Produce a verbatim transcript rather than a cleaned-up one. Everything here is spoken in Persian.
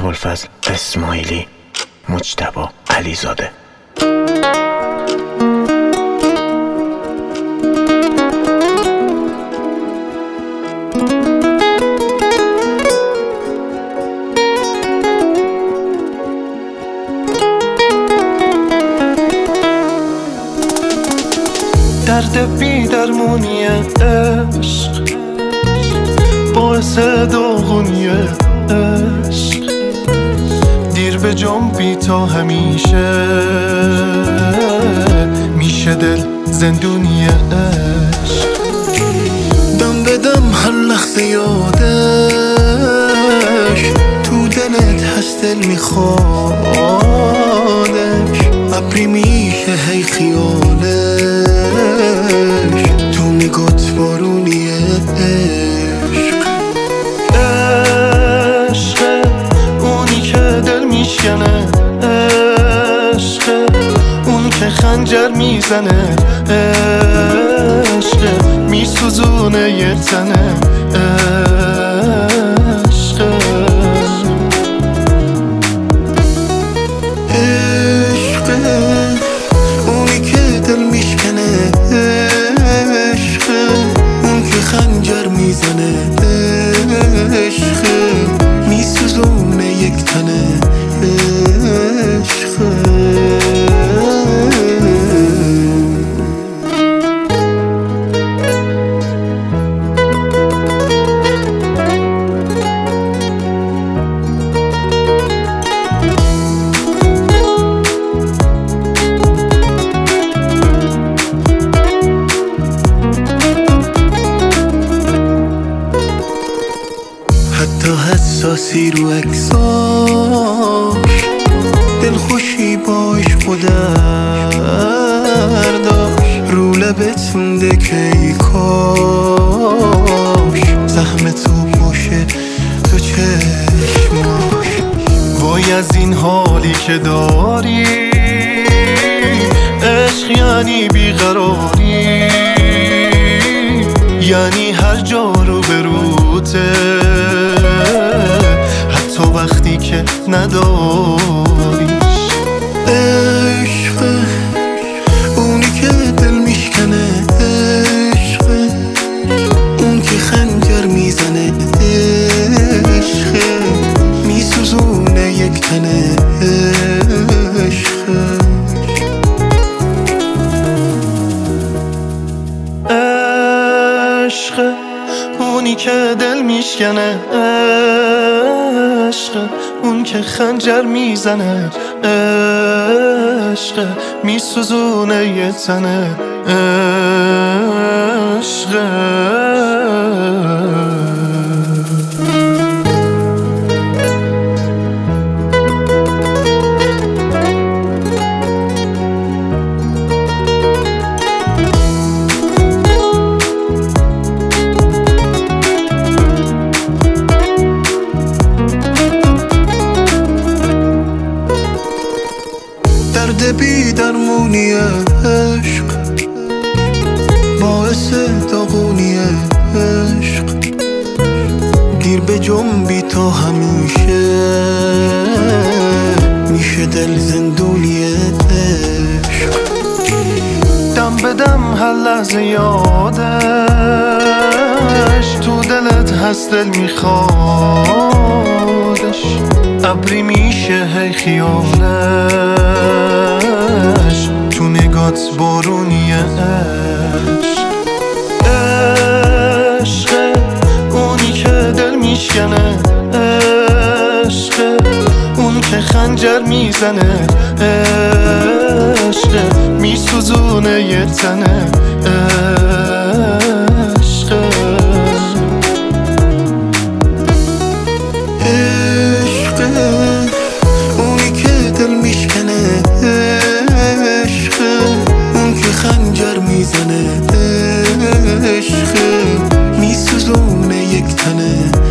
ابوالفضل اسماعیلی، مجتبی علیزاده. درد بی درمونی عشق باعث داغونی عشق، دیر به جنبی تا همیشه میشه دل زندونی عشق. دم بدم هر لحظه یادش تو دلت هست، دل میخوادش، ابری میشه هی خیالش تو نگات بارونی عشق. عشق اونی که دل میشکنه، عشق اون که خنجر میزنه، عشق میسوزونه یه تنه، عشق. عشق اونی که دل میشکنه، عشق اون که خنجر میزنه، عشق میسوزونه یک تنه، عشق. حتی حساسی رو عکساش، دلخوشی باش خودر داشت، رو لبت مونده که ای کاش زخم تو باشه تو چشماش. وای از این حالی که داری، عشق یعنی بیقراری، یعنی هر جا رو بروته حتی وقتی که نداریش. عشق اونی که دل میشکنه، عشق اون که خنجر میزنه، عشق میسوزونه یک تنه، عشق. عشق اونی که دل میشکنه، عشق اون که خنجر میزنه، عشق میسوزونه یه تنه، عشق. درد بی درمونی عشق باعث داغونی عشق، دیر به جنبی تا همیشه میشه دل زندونی عشق. دم بدم هر لحظه یادش تو دلت هست، دل میخوادش، ابری میشه هی خیالش تو نگات بارونی عشق. عشق اونی که دل میشکنه، عشق اون که خنجر میزنه، عشق میسوزونه یه تنه، عشق. عشق اونی که دل میشکنه، عشق اون که خنجر میزنه، عشق میسوزونه یک تنه،